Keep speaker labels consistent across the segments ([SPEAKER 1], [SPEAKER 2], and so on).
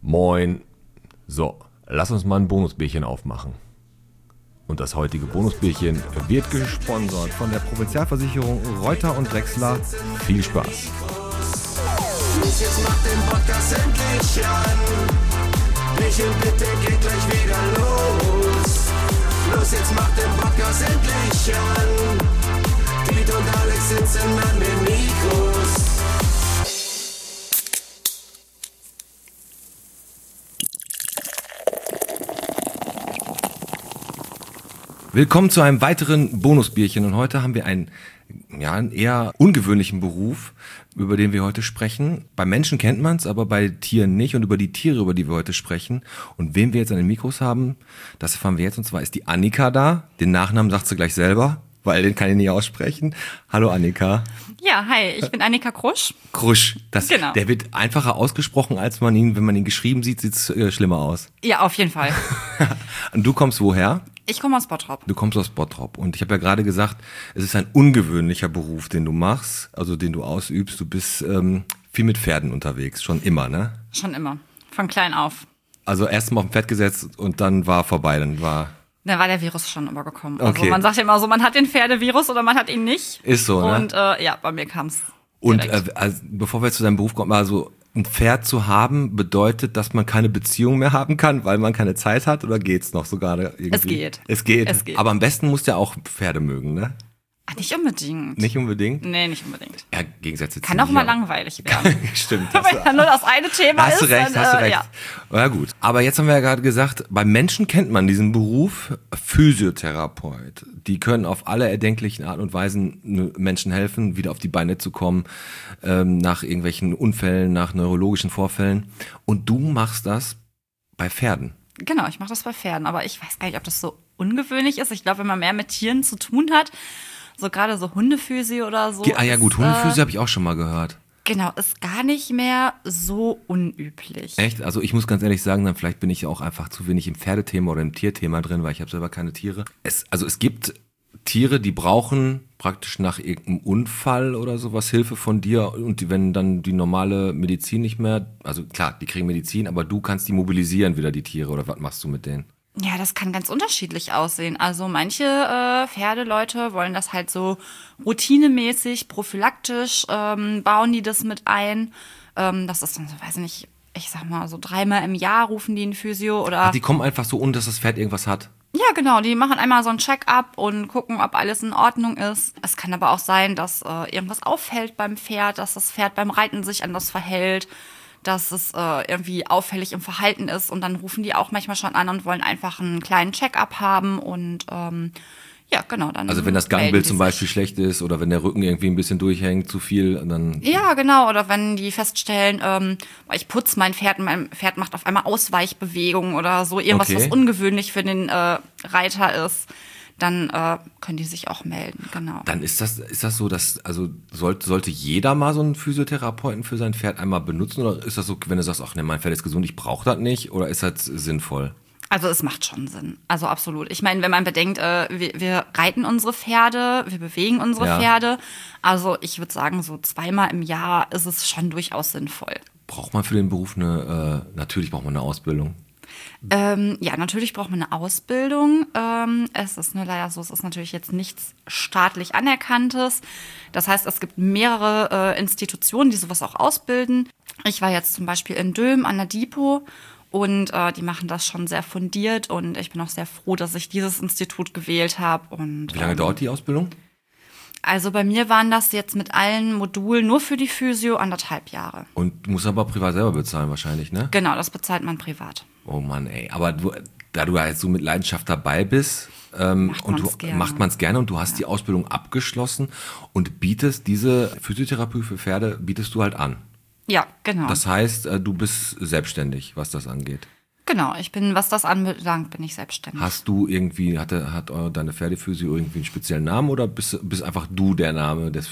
[SPEAKER 1] Moin. So, lass uns mal ein Bonusbierchen aufmachen. Und das heutige Bonusbierchen wird gesponsert von der Provinzialversicherung Reuter und Drechsler. Viel Spaß.
[SPEAKER 2] Los, jetzt macht den Podcast endlich an. Michael, bitte geht gleich wieder los. Los, jetzt macht den Podcast endlich an. Piet und Alex sitzen an den Mikros.
[SPEAKER 1] Willkommen zu einem weiteren Bonusbierchen. Und heute haben wir einen eher ungewöhnlichen Beruf, über den wir heute sprechen. Bei Menschen kennt man es, aber bei Tieren nicht. Und über die Tiere, über die wir heute sprechen und wen wir jetzt an den Mikros haben, das erfahren wir jetzt. Und zwar ist die Annika da. Den Nachnamen sagt sie gleich selber, weil den kann ich nicht aussprechen. Hallo Annika.
[SPEAKER 3] Ja, hi, ich bin Annika Krusch.
[SPEAKER 1] Krusch,
[SPEAKER 3] Genau.
[SPEAKER 1] Der wird einfacher ausgesprochen, als man ihn, wenn man ihn geschrieben sieht, sieht es schlimmer aus.
[SPEAKER 3] Ja, auf jeden Fall.
[SPEAKER 1] Und du kommst woher?
[SPEAKER 3] Ich komme aus Bottrop.
[SPEAKER 1] Du kommst aus Bottrop und ich habe ja gerade gesagt, es ist ein ungewöhnlicher Beruf, den du machst, also den du ausübst. Du bist viel mit Pferden unterwegs, schon immer, ne?
[SPEAKER 3] Schon immer, von klein auf.
[SPEAKER 1] Also erst mal auf dem Pferd gesetzt und dann war vorbei,
[SPEAKER 3] Da war der Virus schon übergekommen.
[SPEAKER 1] Okay.
[SPEAKER 3] Also man sagt ja immer so, man hat den Pferdevirus oder man hat ihn nicht.
[SPEAKER 1] Ist so, ne?
[SPEAKER 3] Und bei mir kam es.
[SPEAKER 1] Und also, bevor wir jetzt zu deinem Beruf kommen, also ein Pferd zu haben bedeutet, dass man keine Beziehung mehr haben kann, weil man keine Zeit hat, oder geht's noch so gerade irgendwie? Es geht. Aber am besten musst du ja auch Pferde mögen, ne?
[SPEAKER 3] Ach, nicht unbedingt.
[SPEAKER 1] Nicht unbedingt?
[SPEAKER 3] Nee, nicht unbedingt.
[SPEAKER 1] Ja, Gegensätze
[SPEAKER 3] Kann auch mal langweilig werden.
[SPEAKER 1] Stimmt.
[SPEAKER 3] Wenn dann nur das eine Thema
[SPEAKER 1] Hast du
[SPEAKER 3] ist.
[SPEAKER 1] recht.
[SPEAKER 3] Ja.
[SPEAKER 1] Ja gut. Aber jetzt haben wir ja gerade gesagt, bei Menschen kennt man diesen Beruf Physiotherapeut. Die können auf alle erdenklichen Art und Weisen Menschen helfen, wieder auf die Beine zu kommen, nach irgendwelchen Unfällen, nach neurologischen Vorfällen. Und du machst das bei Pferden.
[SPEAKER 3] Genau, ich mache das bei Pferden. Aber ich weiß gar nicht, ob das so ungewöhnlich ist. Ich glaube, wenn man mehr mit Tieren zu tun hat, so gerade so Hundephysio oder so.
[SPEAKER 1] Ah ja gut, Hundephysio habe ich auch schon mal gehört.
[SPEAKER 3] Genau, ist gar nicht mehr so unüblich.
[SPEAKER 1] Echt? Also ich muss ganz ehrlich sagen, dann vielleicht bin ich auch einfach zu wenig im Pferdethema oder im Tierthema drin, weil ich habe selber keine Tiere. Es gibt Tiere, die brauchen praktisch nach irgendeinem Unfall oder sowas Hilfe von dir, und wenn dann die normale Medizin nicht mehr, also klar, die kriegen Medizin, aber du kannst die mobilisieren wieder, die Tiere, oder was machst du mit denen?
[SPEAKER 3] Ja, das kann ganz unterschiedlich aussehen. Also manche Pferdeleute wollen das halt so routinemäßig, prophylaktisch, bauen die das mit ein. Das ist dann so, weiß nicht, ich sag mal so 3-mal im Jahr rufen die einen Physio oder.
[SPEAKER 1] Die kommen einfach so, ohne dass das Pferd irgendwas hat?
[SPEAKER 3] Ja, genau, die machen einmal so ein Check-up und gucken, ob alles in Ordnung ist. Es kann aber auch sein, dass irgendwas auffällt beim Pferd, dass das Pferd beim Reiten sich anders verhält, dass es irgendwie auffällig im Verhalten ist, und dann rufen die auch manchmal schon an und wollen einfach einen kleinen Check-up haben und ja, genau. Dann
[SPEAKER 1] also wenn das Gangbild zum Beispiel schlecht ist oder wenn der Rücken irgendwie ein bisschen durchhängt, zu viel, dann...
[SPEAKER 3] Ja, genau, oder wenn die feststellen, ich putze mein Pferd macht auf einmal Ausweichbewegungen oder so, irgendwas,
[SPEAKER 1] Okay.
[SPEAKER 3] was ungewöhnlich für den Reiter ist, dann können die sich auch melden, genau.
[SPEAKER 1] Dann ist das so, dass, also sollte jeder mal so einen Physiotherapeuten für sein Pferd einmal benutzen, oder ist das so, wenn du sagst, ach ne, mein Pferd ist gesund, ich brauche das nicht, oder ist das sinnvoll?
[SPEAKER 3] Also es macht schon Sinn, also absolut. Ich meine, wenn man bedenkt, wir reiten unsere Pferde, wir bewegen unsere Pferde, also ich würde sagen, so 2-mal im Jahr ist es schon durchaus sinnvoll.
[SPEAKER 1] Braucht man für den Beruf natürlich braucht man eine Ausbildung?
[SPEAKER 3] Ja, natürlich braucht man eine Ausbildung. Es ist nur leider so, es ist natürlich jetzt nichts staatlich Anerkanntes. Das heißt, es gibt mehrere Institutionen, die sowas auch ausbilden. Ich war jetzt zum Beispiel in Dülmen an der Dipo und die machen das schon sehr fundiert, und ich bin auch sehr froh, dass ich dieses Institut gewählt habe. Und
[SPEAKER 1] Wie lange dauert die Ausbildung?
[SPEAKER 3] Also bei mir waren das jetzt mit allen Modulen nur für die Physio 1,5 Jahre.
[SPEAKER 1] Und du musst aber privat selber bezahlen wahrscheinlich, ne?
[SPEAKER 3] Genau, das bezahlt man privat.
[SPEAKER 1] Oh Mann, ey. Aber da du jetzt so mit Leidenschaft dabei bist, macht man es gerne, und du hast die Ausbildung abgeschlossen und bietest diese Physiotherapie für Pferde, bietest du halt an.
[SPEAKER 3] Ja, genau.
[SPEAKER 1] Das heißt, du bist selbstständig, was das angeht.
[SPEAKER 3] Genau, was das anbelangt, bin ich selbstständig.
[SPEAKER 1] Hast du irgendwie, hat deine Pferdephysio irgendwie einen speziellen Namen, oder bist einfach du der Name des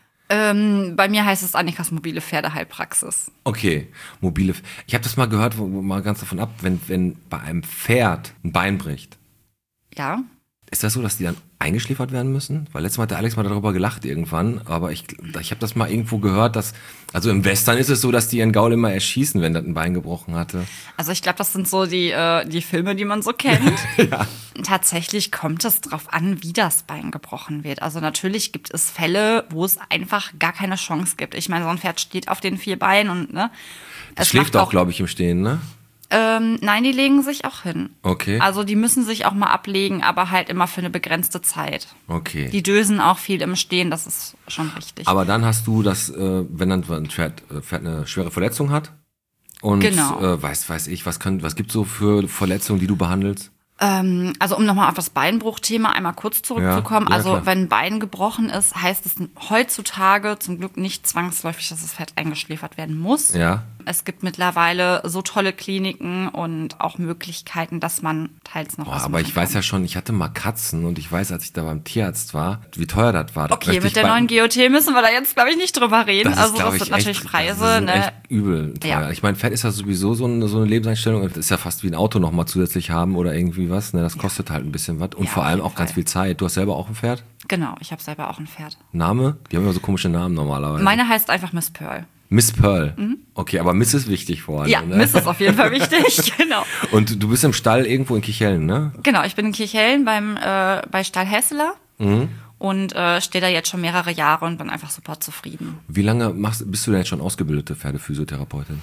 [SPEAKER 3] Bei mir heißt es Annikas mobile Pferdeheilpraxis.
[SPEAKER 1] Okay, Ich habe das mal gehört, mal ganz davon ab, wenn bei einem Pferd ein Bein bricht.
[SPEAKER 3] Ja.
[SPEAKER 1] Ist das so, dass die dann eingeschläfert werden müssen? Weil letztes Mal hat der Alex mal darüber gelacht irgendwann, aber ich habe das mal irgendwo gehört, dass, also im Western ist es so, dass die ihren Gaul immer erschießen, wenn das ein Bein gebrochen hatte.
[SPEAKER 3] Also ich glaube, das sind so die Filme, die man so kennt. Ja. Tatsächlich kommt es drauf an, wie das Bein gebrochen wird. Also natürlich gibt es Fälle, wo es einfach gar keine Chance gibt. Ich meine, so ein Pferd steht auf den 4 Beinen und ne.
[SPEAKER 1] Es schläft auch, glaube ich, im Stehen, ne?
[SPEAKER 3] Nein, die legen sich auch hin.
[SPEAKER 1] Okay.
[SPEAKER 3] Also die müssen sich auch mal ablegen, aber halt immer für eine begrenzte Zeit.
[SPEAKER 1] Okay.
[SPEAKER 3] Die dösen auch viel im Stehen, das ist schon richtig.
[SPEAKER 1] Aber dann hast du das, wenn dann ein Pferd eine schwere Verletzung hat und
[SPEAKER 3] genau.
[SPEAKER 1] weiß ich, was gibt's so für Verletzungen, die du behandelst?
[SPEAKER 3] Also um nochmal auf das Beinbruchthema einmal kurz zurückzukommen.
[SPEAKER 1] Ja,
[SPEAKER 3] also
[SPEAKER 1] klar.
[SPEAKER 3] wenn ein Bein gebrochen ist, heißt es heutzutage zum Glück nicht zwangsläufig, dass das Pferd eingeschläfert werden muss.
[SPEAKER 1] Ja.
[SPEAKER 3] Es gibt mittlerweile so tolle Kliniken und auch Möglichkeiten, dass man teils noch was
[SPEAKER 1] Aber ich weiß ja schon, ich hatte mal Katzen und ich weiß, als ich da beim Tierarzt war, wie teuer das war.
[SPEAKER 3] Okay, mit der neuen GOT müssen wir da jetzt, glaube ich, nicht drüber reden.
[SPEAKER 1] Das
[SPEAKER 3] sind natürlich Preise.
[SPEAKER 1] Das ist
[SPEAKER 3] ne?
[SPEAKER 1] echt übel teuer.
[SPEAKER 3] Ja.
[SPEAKER 1] Ich meine, Pferd ist ja sowieso so eine Lebenseinstellung. Das ist ja fast wie ein Auto nochmal zusätzlich haben oder irgendwie was. Ne? Das kostet halt ein bisschen was. Und
[SPEAKER 3] Ja,
[SPEAKER 1] vor allem
[SPEAKER 3] auf
[SPEAKER 1] auch
[SPEAKER 3] jeden
[SPEAKER 1] ganz
[SPEAKER 3] Fall.
[SPEAKER 1] viel Zeit. Du hast selber auch ein Pferd?
[SPEAKER 3] Genau, ich habe selber auch ein Pferd.
[SPEAKER 1] Name? Die haben immer so komische Namen normalerweise.
[SPEAKER 3] Meine heißt einfach Miss Pearl.
[SPEAKER 1] Miss Pearl. Okay, aber Miss ist wichtig vor allem.
[SPEAKER 3] Ja,
[SPEAKER 1] Ne?
[SPEAKER 3] Miss ist auf jeden Fall wichtig, genau.
[SPEAKER 1] Und du bist im Stall irgendwo in Kirchhellen, ne?
[SPEAKER 3] Genau, ich bin in Kirchhellen bei Stall Hesseler und stehe da jetzt schon mehrere Jahre und bin einfach super zufrieden.
[SPEAKER 1] Wie lange bist du denn jetzt schon ausgebildete Pferdephysiotherapeutin?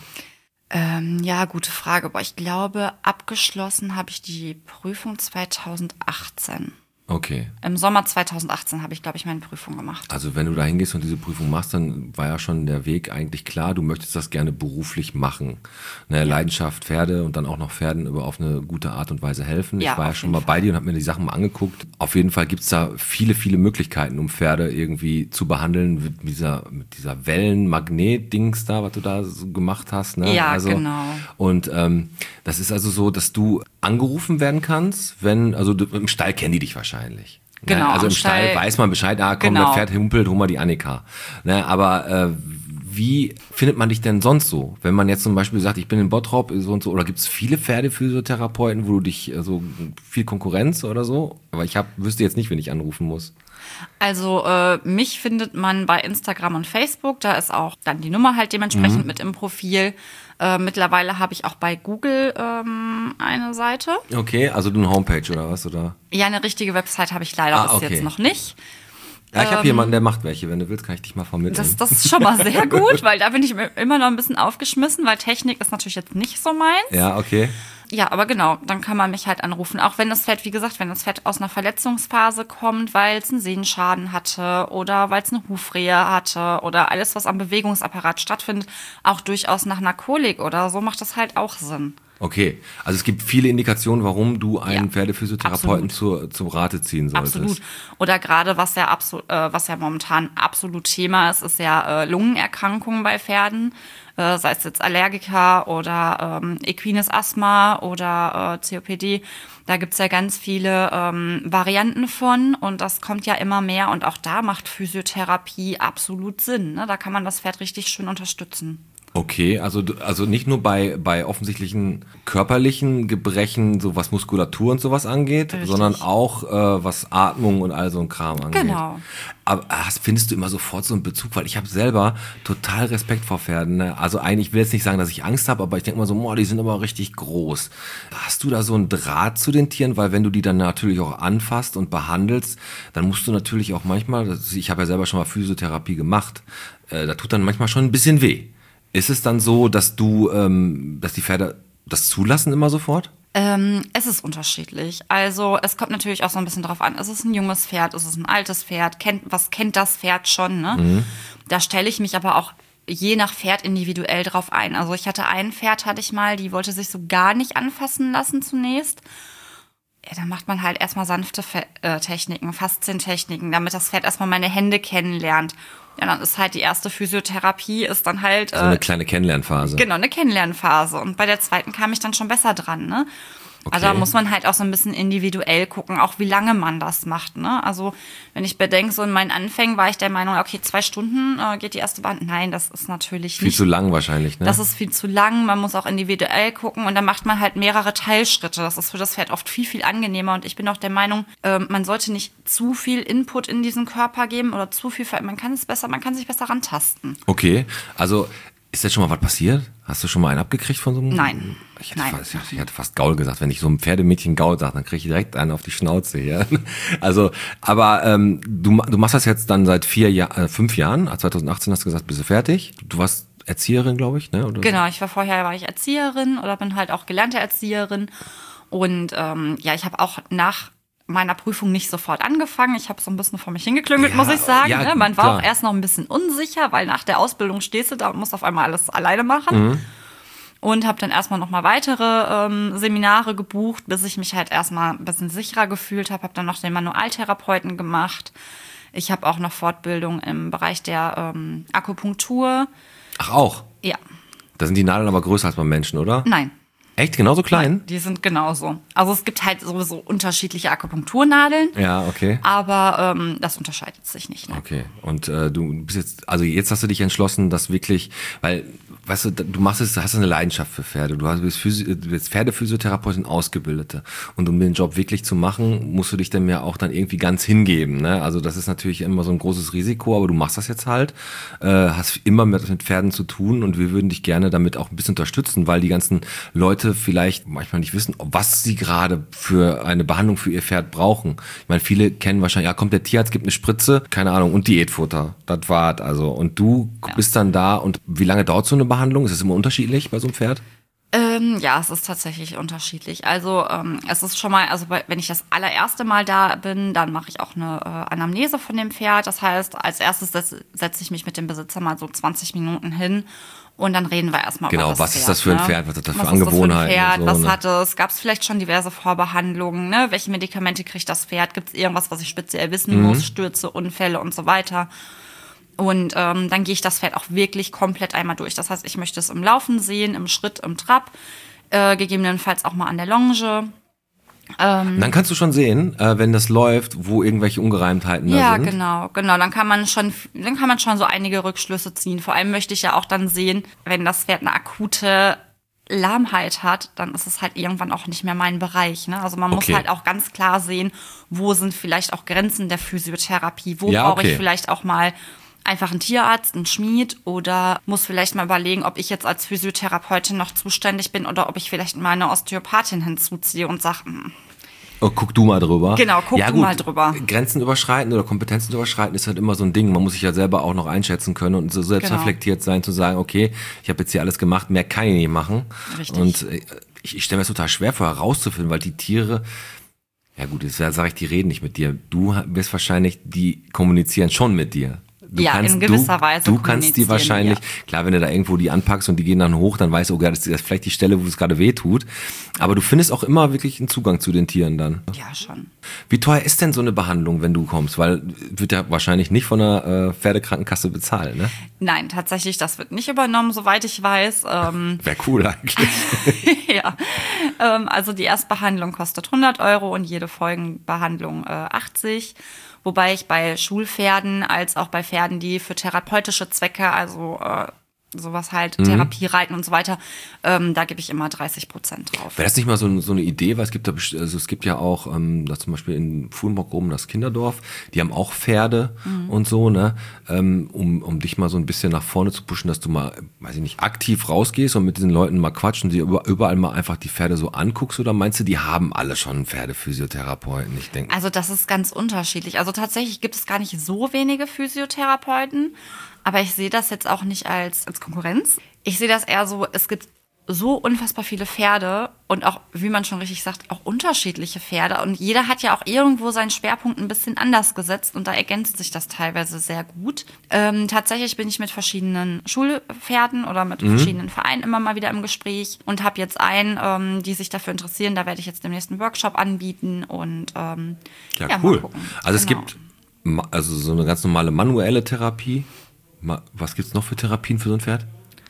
[SPEAKER 3] Ja, gute Frage. Aber ich glaube, abgeschlossen habe ich die Prüfung 2018.
[SPEAKER 1] Okay.
[SPEAKER 3] Im Sommer 2018 habe ich, glaube ich, meine Prüfung gemacht.
[SPEAKER 1] Also wenn du da hingehst und diese Prüfung machst, dann war ja schon der Weg eigentlich klar, du möchtest das gerne beruflich machen. Ne, Leidenschaft, Pferde und dann auch noch Pferden auf eine gute Art und Weise helfen.
[SPEAKER 3] Ja,
[SPEAKER 1] ich war ja
[SPEAKER 3] auf
[SPEAKER 1] schon
[SPEAKER 3] jeden
[SPEAKER 1] mal bei dir und habe mir die Sachen mal angeguckt. Auf jeden Fall gibt's da viele, viele Möglichkeiten, um Pferde irgendwie zu behandeln mit dieser Wellen-Magnet-Dings da, was du da so gemacht hast. Ne?
[SPEAKER 3] Ja, genau.
[SPEAKER 1] Und das ist also so, dass du angerufen werden kannst, im Stall kennen die dich wahrscheinlich.
[SPEAKER 3] Genau,
[SPEAKER 1] Ne? Also
[SPEAKER 3] am
[SPEAKER 1] im Stall
[SPEAKER 3] Stall
[SPEAKER 1] weiß man Bescheid, komm,
[SPEAKER 3] genau.
[SPEAKER 1] das Pferd humpelt, hol mal die Annika. Ne? Aber wie findet man dich denn sonst so? Wenn man jetzt zum Beispiel sagt, ich bin in Bottrop so und so, oder gibt es viele Pferdephysiotherapeuten, wo du dich viel Konkurrenz oder so? Aber wüsste jetzt nicht, wen ich anrufen muss.
[SPEAKER 3] Also mich findet man bei Instagram und Facebook, da ist auch dann die Nummer halt dementsprechend mit im Profil. Mittlerweile habe ich auch bei Google eine Seite.
[SPEAKER 1] Okay, also du eine Homepage oder was? Oder?
[SPEAKER 3] Ja, eine richtige Website habe ich leider bis jetzt noch nicht.
[SPEAKER 1] Ja, ich habe jemanden, der macht welche. Wenn du willst, kann ich dich mal vermitteln.
[SPEAKER 3] Das ist schon mal sehr gut, weil da bin ich immer noch ein bisschen aufgeschmissen, weil Technik ist natürlich jetzt nicht so meins.
[SPEAKER 1] Ja, okay.
[SPEAKER 3] Ja, aber genau, dann kann man mich halt anrufen. Auch wenn das Pferd, wie gesagt, wenn das Pferd aus einer Verletzungsphase kommt, weil es einen Sehenschaden hatte oder weil es eine Hufrehe hatte oder alles, was am Bewegungsapparat stattfindet, auch durchaus nach einer Kolik oder so, macht das halt auch Sinn.
[SPEAKER 1] Okay, also es gibt viele Indikationen, warum du einen
[SPEAKER 3] Ja,
[SPEAKER 1] Pferdephysiotherapeuten zum Rate ziehen solltest.
[SPEAKER 3] Absolut. Oder gerade, was ja momentan absolut Thema ist ja Lungenerkrankungen bei Pferden. Sei es jetzt Allergiker oder equines Asthma oder COPD. Da gibt's ja ganz viele Varianten von und das kommt ja immer mehr. Und auch da macht Physiotherapie absolut Sinn. Ne? Da kann man das Pferd richtig schön unterstützen.
[SPEAKER 1] Okay, also nicht nur bei offensichtlichen körperlichen Gebrechen, so was Muskulatur und sowas angeht,
[SPEAKER 3] Richtig.
[SPEAKER 1] sondern auch was Atmung und all so ein Kram angeht.
[SPEAKER 3] Genau.
[SPEAKER 1] Aber findest du immer sofort so einen Bezug? Weil ich habe selber total Respekt vor Pferden. Ne? Also eigentlich, ich will jetzt nicht sagen, dass ich Angst habe, aber ich denke mal so, die sind aber richtig groß. Hast du da so einen Draht zu den Tieren? Weil wenn du die dann natürlich auch anfasst und behandelst, dann musst du natürlich auch manchmal, ich habe ja selber schon mal Physiotherapie gemacht, da tut dann manchmal schon ein bisschen weh. Ist es dann so, dass dass die Pferde das zulassen immer sofort?
[SPEAKER 3] Es ist unterschiedlich. Also es kommt natürlich auch so ein bisschen drauf an. Ist es ein junges Pferd? Ist es ein altes Pferd? Was kennt das Pferd schon? Ne? Da stelle ich mich aber auch je nach Pferd individuell drauf ein. Also ich hatte ein Pferd, die wollte sich so gar nicht anfassen lassen zunächst. Ja, dann macht man halt erstmal sanfte Techniken, Faszientechniken, damit das Pferd erstmal meine Hände kennenlernt. Ja, dann ist halt die erste Physiotherapie, ist dann halt...
[SPEAKER 1] So eine kleine Kennenlernphase.
[SPEAKER 3] Genau, eine Kennenlernphase. Und bei der zweiten kam ich dann schon besser dran, ne?
[SPEAKER 1] Okay.
[SPEAKER 3] Also da muss man halt auch so ein bisschen individuell gucken, auch wie lange man das macht. Ne? Also wenn ich bedenke, so in meinen Anfängen war ich der Meinung, okay, 2 Stunden geht die erste Behandlung. Nein, das ist natürlich
[SPEAKER 1] Viel
[SPEAKER 3] nicht.
[SPEAKER 1] zu lang wahrscheinlich, ne?
[SPEAKER 3] Das ist viel zu lang, man muss auch individuell gucken und dann macht man halt mehrere Teilschritte. Das ist für das Pferd oft viel, viel angenehmer und ich bin auch der Meinung, man sollte nicht zu viel Input in diesen Körper geben oder zu viel, man kann sich besser rantasten.
[SPEAKER 1] Okay, also ist jetzt schon mal was passiert? Hast du schon mal einen abgekriegt von so einem?
[SPEAKER 3] Nein.
[SPEAKER 1] Ich hätte fast Gaul gesagt. Wenn ich so einem Pferdemädchen Gaul sage, dann kriege ich direkt einen auf die Schnauze hier. Also, aber du machst das jetzt dann seit 5 Jahren. 2018 hast du gesagt, bist du fertig. Du warst Erzieherin, glaube ich, ne? Oder
[SPEAKER 3] genau, war ich Erzieherin oder bin halt auch gelernte Erzieherin. Und ich habe auch nach meiner Prüfung nicht sofort angefangen. Ich habe so ein bisschen vor mich hingeklüngelt, muss ich sagen.
[SPEAKER 1] Ja,
[SPEAKER 3] ne? Man war
[SPEAKER 1] klar.
[SPEAKER 3] auch erst noch ein bisschen unsicher, weil nach der Ausbildung stehst du da und musst auf einmal alles alleine machen. Und habe dann erstmal noch mal weitere Seminare gebucht, bis ich mich halt erstmal ein bisschen sicherer gefühlt habe. Habe dann noch den Manualtherapeuten gemacht. Ich habe auch noch Fortbildung im Bereich der Akupunktur.
[SPEAKER 1] Ach, auch?
[SPEAKER 3] Ja.
[SPEAKER 1] Da sind die Nadeln aber größer als beim Menschen, oder?
[SPEAKER 3] Nein.
[SPEAKER 1] Echt? Genauso klein?
[SPEAKER 3] Die sind genauso. Also es gibt halt sowieso unterschiedliche Akupunkturnadeln.
[SPEAKER 1] Ja, okay.
[SPEAKER 3] Aber das unterscheidet sich nicht. Ne?
[SPEAKER 1] Okay. Und du bist jetzt, also jetzt hast du dich entschlossen, dass wirklich, weil, weißt du machst es, hast eine Leidenschaft für Pferde. Du bist Pferdephysiotherapeutin, Ausgebildete. Und um den Job wirklich zu machen, musst du dich dann ja auch dann irgendwie ganz hingeben. Ne? Also das ist natürlich immer so ein großes Risiko, aber du machst das jetzt halt, hast immer mit Pferden zu tun und wir würden dich gerne damit auch ein bisschen unterstützen, weil die ganzen Leute vielleicht manchmal nicht wissen, was sie gerade für eine Behandlung für ihr Pferd brauchen. Ich meine, viele kennen wahrscheinlich, ja, kommt der Tierarzt, gibt eine Spritze, keine Ahnung, und Diätfutter. Das war's also. Und du bist dann da und wie lange dauert so eine Behandlung? Ist es immer unterschiedlich bei so einem Pferd?
[SPEAKER 3] Ja, es ist tatsächlich unterschiedlich. Also es ist schon mal, also wenn ich das allererste Mal da bin, dann mache ich auch eine Anamnese von dem Pferd. Das heißt, als erstes setze ich mich mit dem Besitzer mal so 20 Minuten hin und dann reden wir erstmal über das Pferd. Genau, was
[SPEAKER 1] ist das für ein Pferd? Was hat das für Angewohnheiten?
[SPEAKER 3] Was hat es? Gab es vielleicht schon diverse Vorbehandlungen? Ne? Welche Medikamente kriegt das Pferd? Gibt es irgendwas, was ich speziell wissen muss? Stürze, Unfälle und so weiter. Und dann gehe ich das Pferd auch wirklich komplett einmal durch. Das heißt, ich möchte es im Laufen sehen, im Schritt, im Trab, gegebenenfalls auch mal an der Longe.
[SPEAKER 1] Dann kannst du schon sehen, wenn das läuft, wo irgendwelche Ungereimtheiten da sind.
[SPEAKER 3] Ja, genau. Dann kann man schon so einige Rückschlüsse ziehen. Vor allem möchte ich ja auch dann sehen, wenn das Pferd eine akute Lahmheit hat, dann ist es halt irgendwann auch nicht mehr mein Bereich. Ne? Also man muss halt auch ganz klar sehen, wo sind vielleicht auch Grenzen der Physiotherapie, wo brauche ich vielleicht auch mal einfach einen Tierarzt, einen Schmied oder muss vielleicht mal überlegen, ob ich jetzt als Physiotherapeutin noch zuständig bin oder ob ich vielleicht mal eine Osteopathin hinzuziehe und sage,
[SPEAKER 1] Oh, guck du mal drüber.
[SPEAKER 3] Genau, guck du mal drüber.
[SPEAKER 1] Grenzen überschreiten oder Kompetenzen überschreiten ist halt immer so ein Ding. Man muss sich ja selber auch noch einschätzen können und so selbst reflektiert sein, zu sagen, okay, ich habe jetzt hier alles gemacht, mehr kann ich nicht machen.
[SPEAKER 3] Richtig.
[SPEAKER 1] Und ich stelle mir das total schwer vor, herauszufinden, weil die Tiere, ja gut, jetzt sage ich, die reden nicht mit dir. Du wirst wahrscheinlich, die kommunizieren schon mit dir.
[SPEAKER 3] In gewisser Weise.
[SPEAKER 1] Du kannst die wahrscheinlich, klar, wenn du da irgendwo die anpackst und die gehen dann hoch, dann weißt du, okay, das ist vielleicht die Stelle, wo es gerade weh tut. Aber du findest auch immer wirklich einen Zugang zu den Tieren dann.
[SPEAKER 3] Ja, schon.
[SPEAKER 1] Wie teuer ist denn so eine Behandlung, wenn du kommst? Weil wird ja wahrscheinlich nicht von der Pferdekrankenkasse bezahlt, ne?
[SPEAKER 3] Nein, tatsächlich, das wird nicht übernommen, soweit ich weiß.
[SPEAKER 1] Wäre cool eigentlich.
[SPEAKER 3] Ja, also die Erstbehandlung kostet 100 € und jede Folgenbehandlung 80. Wobei ich bei Schulpferden als auch bei Pferden, die für therapeutische Zwecke, also sowas halt, Therapie reiten und so weiter, da gebe ich immer 30% drauf.
[SPEAKER 1] Wäre das nicht mal so eine Idee, weil es gibt ja auch, da zum Beispiel in Fuhlenburg oben das Kinderdorf, die haben auch Pferde und so, ne, um dich mal so ein bisschen nach vorne zu pushen, dass du mal, weiß ich nicht, aktiv rausgehst und mit diesen Leuten mal quatschst und dir überall mal einfach die Pferde so anguckst, oder meinst du, die haben alle schon einen Pferdephysiotherapeuten? Ich denke.
[SPEAKER 3] Also das ist ganz unterschiedlich. Also tatsächlich gibt es gar nicht so wenige Physiotherapeuten. Aber ich sehe das jetzt auch nicht als Konkurrenz. Ich sehe das eher so, es gibt so unfassbar viele Pferde und auch, wie man schon richtig sagt, auch unterschiedliche Pferde. Und jeder hat ja auch irgendwo seinen Schwerpunkt ein bisschen anders gesetzt und da ergänzt sich das teilweise sehr gut. Tatsächlich bin ich mit verschiedenen Schulpferden oder mit verschiedenen Vereinen immer mal wieder im Gespräch und habe jetzt einen, die sich dafür interessieren. Da werde ich jetzt demnächst einen Workshop anbieten und
[SPEAKER 1] ja, cool.
[SPEAKER 3] Mal gucken.
[SPEAKER 1] Also es gibt so eine ganz normale manuelle Therapie. Was gibt's noch für Therapien für so ein Pferd?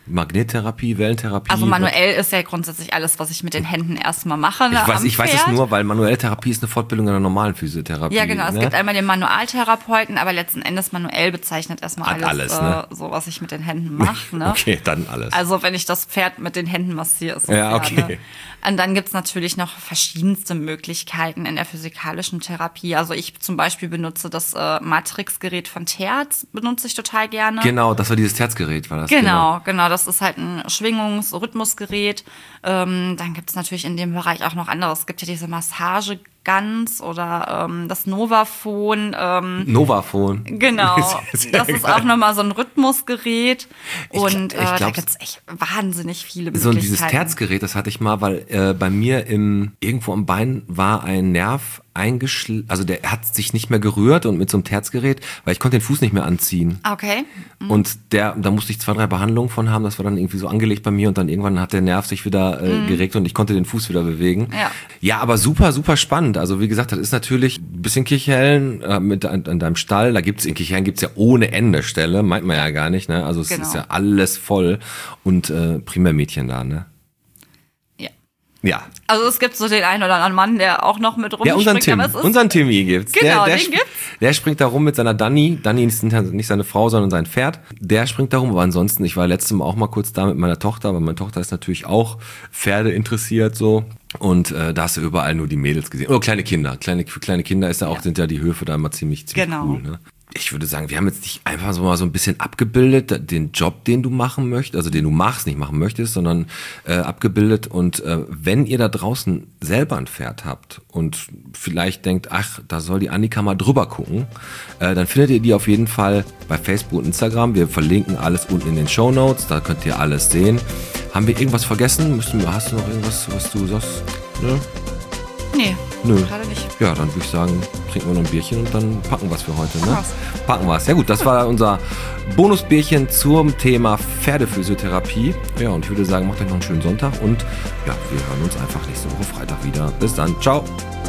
[SPEAKER 1] Magnettherapie, Wellentherapie?
[SPEAKER 3] Also manuell ist ja grundsätzlich alles, was ich mit den Händen erstmal mache. Ne,
[SPEAKER 1] Ich weiß es nur, weil manuelle Therapie ist eine Fortbildung einer normalen Physiotherapie.
[SPEAKER 3] Ja, genau. Es
[SPEAKER 1] ne?
[SPEAKER 3] gibt einmal den Manualtherapeuten, aber letzten Endes manuell bezeichnet erstmal alles
[SPEAKER 1] ne?
[SPEAKER 3] so, was ich mit den Händen mache. Ne?
[SPEAKER 1] Okay, dann alles.
[SPEAKER 3] Also wenn ich das Pferd mit den Händen massiere, ist das
[SPEAKER 1] Ja, okay.
[SPEAKER 3] Ne? Und dann gibt's natürlich noch verschiedenste Möglichkeiten in der physikalischen Therapie. Also ich zum Beispiel benutze das Matrix-Gerät von Terz, benutze ich total gerne.
[SPEAKER 1] Genau, das war dieses Herzgerät, war das.
[SPEAKER 3] Genau. Das ist halt ein Schwingungs-Rhythmusgerät. Dann gibt's natürlich in dem Bereich auch noch anderes. Es gibt ja diese Massage-Guns oder das Novafon.
[SPEAKER 1] Novafon.
[SPEAKER 3] Genau, das ist auch nochmal so ein Rhythmusgerät. Und da
[SPEAKER 1] glaub,
[SPEAKER 3] gibt's echt wahnsinnig viele
[SPEAKER 1] So
[SPEAKER 3] Möglichkeiten.
[SPEAKER 1] dieses Terzgerät, das hatte ich mal, weil bei mir irgendwo am Bein war ein Nerv also der hat sich nicht mehr gerührt und mit so einem Terzgerät, weil ich konnte den Fuß nicht mehr anziehen.
[SPEAKER 3] Okay.
[SPEAKER 1] Und da musste ich 2-3 Behandlungen von haben, das war dann irgendwie so angelegt bei mir und dann irgendwann hat der Nerv sich wieder geregt und ich konnte den Fuß wieder bewegen. Ja, aber super, super spannend. Also wie gesagt, das ist natürlich ein bisschen Kirchhellen an deinem Stall. In Kirchhellen gibt's ja ohne Ende Ställe, meint man ja gar nicht, ne? Also es ist ja alles voll und Primärmädchen da, ne? Ja.
[SPEAKER 3] Also es gibt so den einen oder anderen Mann, der auch noch mit rumspringt.
[SPEAKER 1] Ja, unseren Timmy gibt's.
[SPEAKER 3] Genau, den gibt's.
[SPEAKER 1] Der springt da rum mit seiner Dani. Dani ist nicht seine Frau, sondern sein Pferd. Der springt da rum. Aber ansonsten, ich war letztes Mal auch mal kurz da mit meiner Tochter, aber meine Tochter ist natürlich auch Pferde interessiert so. Und da hast du überall nur die Mädels gesehen. Oder kleine Kinder. Für kleine Kinder sind ja die Höfe da immer ziemlich cool. Ne? Ich würde sagen, wir haben jetzt nicht einfach so mal so ein bisschen abgebildet, den Job, den du machen möchtest, also den du nicht machen möchtest, sondern abgebildet. Und wenn ihr da draußen selber ein Pferd habt und vielleicht denkt, ach, da soll die Annika mal drüber gucken, dann findet ihr die auf jeden Fall bei Facebook und Instagram. Wir verlinken alles unten in den Shownotes, da könnt ihr alles sehen. Haben wir irgendwas vergessen? Hast du noch irgendwas, was du sagst? Ne?
[SPEAKER 3] Nee,
[SPEAKER 1] Nö.
[SPEAKER 3] gerade nicht.
[SPEAKER 1] Ja, dann würde ich sagen, trinken wir noch ein Bierchen und dann packen wir es für heute. Ne? Packen wir es. Ja gut, das war unser Bonusbierchen zum Thema Pferdephysiotherapie. Ja, und ich würde sagen, macht euch noch einen schönen Sonntag und ja, wir hören uns einfach nächste Woche Freitag wieder. Bis dann. Ciao.